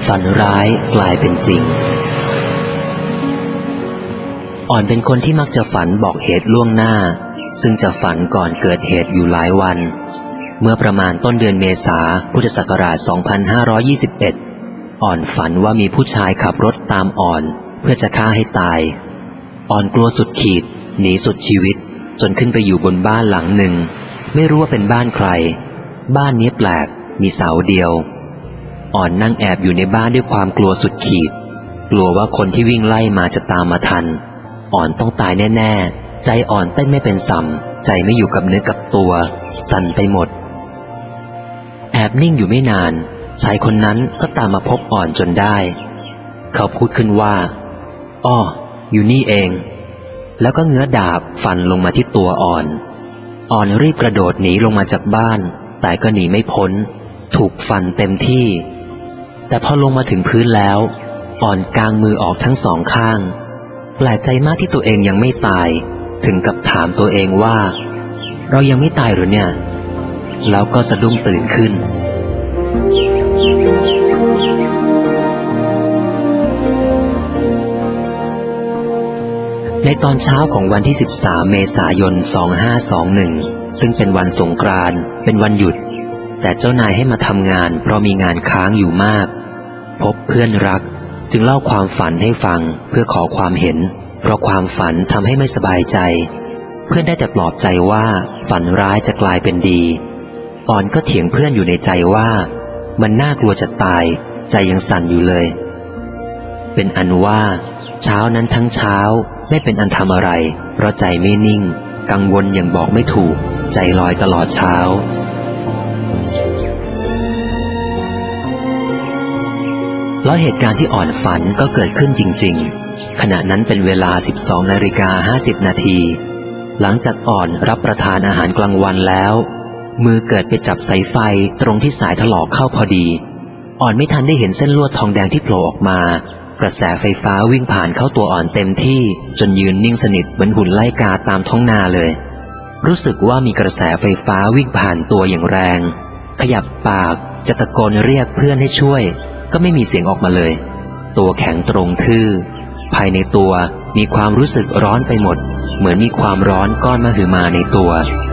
ฝันร้ายกลายเป็นจริงอ่อนเป็นคนที่มักจะฝันบอกเหตุล่วงหน้าซึ่งจะฝันก่อนเกิดเหตุอยู่หลายวันเมื่อประมาณต้นเดือนเมษาพุทธศักราช 2521 อ่อนฝันว่ามีผู้ชายขับรถตามอ่อนเพื่อจะฆ่าให้ตายอ่อนกลัวสุดขีดหนีสุดชีวิตจนขึ้นไปอยู่บนบ้านหลังหนึ่งไม่รู้ว่าเป็นบ้านใครบ้านนี้แปลกมีเสาเดียวอ่อนนั่งแอบอยู่ในบ้านด้วยความกลัวสุดขีดกลัวว่าคนที่วิ่งไล่มาจะตามมาทันอ่อนต้องตายแน่ๆใจอ่อนเต้นไม่เป็นสัมใจไม่อยู่กับเนื้อกับตัวสั่นไปหมดแอบนิ่งอยู่ไม่นานชายคนนั้นก็ตามมาพบอ่อนจนได้เขาพูดขึ้นว่าอ้ออยู่นี่เองแล้วก็เงื้อดาบฟันลงมาที่ตัวอ่อนรีบกระโดดหนีลงมาจากบ้านแต่ก็หนีไม่พ้นถูกฟันเต็มที่แต่พอลงมาถึงพื้นแล้วอ่อนกางมือออกทั้งสองข้างแปลกใจมากที่ตัวเองยังไม่ตายถึงกับถามตัวเองว่าเรายังไม่ตายหรือเนี่ยแล้วก็สะดุ้งตื่นขึ้นในตอนเช้าของวันที่ 13 เมษายน 2521 ซึ่งเป็นวันสงกรานต์เป็นวันหยุดแต่เจ้านายให้มาทำงานเพราะมีงานค้างอยู่มากพบเพื่อนรักจึงเล่าความฝันให้ฟังเพื่อขอความเห็นเพราะความฝันทำให้ไม่สบายใจเพื่อนได้แต่ปลอบใจว่าฝันร้ายจะกลายเป็นดีอ่อนก็เถียงเพื่อนอยู่ในใจว่ามันน่ากลัวจะตายใจยังสั่นอยู่เลยเป็นอันว่าเช้านั้นทั้งเช้าไม่เป็นอันทำอะไรเพราะใจไม่นิ่งกังวลอย่างบอกไม่ถูกใจลอยตลอดเช้าแล้วเหตุการณ์ที่อ่อนฝันก็เกิดขึ้นจริงๆขณะนั้นเป็นเวลา 12:50 นาทีหลังจากอ่อนรับประทานอาหารกลางวันแล้วมือเกิดไปจับสายไฟตรงที่สายถลอกเข้าพอดีอ่อนไม่ทันได้เห็นเส้นลวดทองแดงที่โผล่ออกมากระแสไฟฟ้าวิ่งผ่านเข้าตัวอ่อนเต็มที่จนยืนนิ่งสนิทเหมือนหุ่นไล่กาตามท้องนาเลยรู้สึกว่ามีกระแสไฟฟ้าวิ่งผ่านตัวอย่างแรงขยับปากจะตะโกนเรียกเพื่อนให้ช่วยก็ไม่มีเสียงออกมาเลยตัวแข็งตรงทื่อภายในตัวมีความรู้สึกร้อนไปหมดเหมือนมีความร้อนก้อนมหึมาในตัว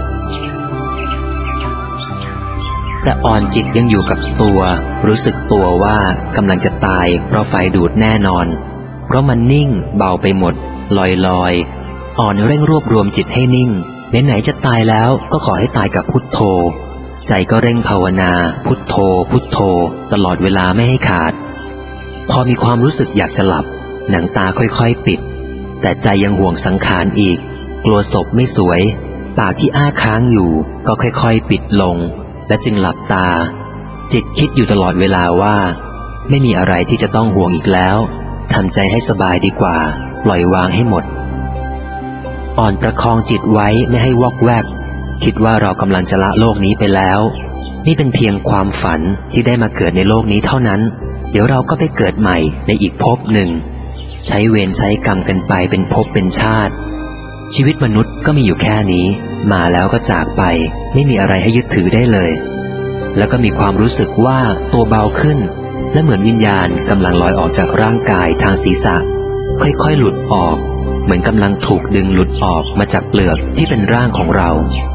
แต่อ่อนจิตยังอยู่กับตัวรู้สึกตัวว่ากำลังจะตายเพราะไฟดูดแน่นอนเพราะมันนิ่งเบาไปหมดลอยอ่อนเร่งรวบรวมจิตให้นิ่งไหนๆจะตายแล้วก็ขอให้ตายกับพุทโธใจก็เร่งภาวนาพุทโธพุทโธตลอดเวลาไม่ให้ขาดพอมีความรู้สึกอยากจะหลับหนังตาค่อยๆปิดแต่ใจยังห่วงสังขารอีกกลัวศพไม่สวยปากที่อ้าค้างอยู่ก็ค่อยๆปิดลงและจึงหลับตาจิตคิดอยู่ตลอดเวลาว่าไม่มีอะไรที่จะต้องห่วงอีกแล้วทำใจให้สบายดีกว่าปล่อยวางให้หมดอ่อนประคองจิตไว้ไม่ให้วอกแวกคิดว่าเรากำลังจะละโลกนี้ไปแล้วนี่เป็นเพียงความฝันที่ได้มาเกิดในโลกนี้เท่านั้นเดี๋ยวเราก็ไปเกิดใหม่ในอีกภพหนึ่งใช้เวรใช้กรรมกันไปเป็นภพเป็นชาติชีวิตมนุษย์ก็มีอยู่แค่นี้มาแล้วก็จากไปไม่มีอะไรให้ยึดถือได้เลยแล้วก็มีความรู้สึกว่าตัวเบาขึ้นและเหมือนวิญญาณกำลังลอยออกจากร่างกายทางศีรษะค่อยๆหลุดออกเหมือนกำลังถูกดึงหลุดออกมาจากเปลือกที่เป็นร่างของเรา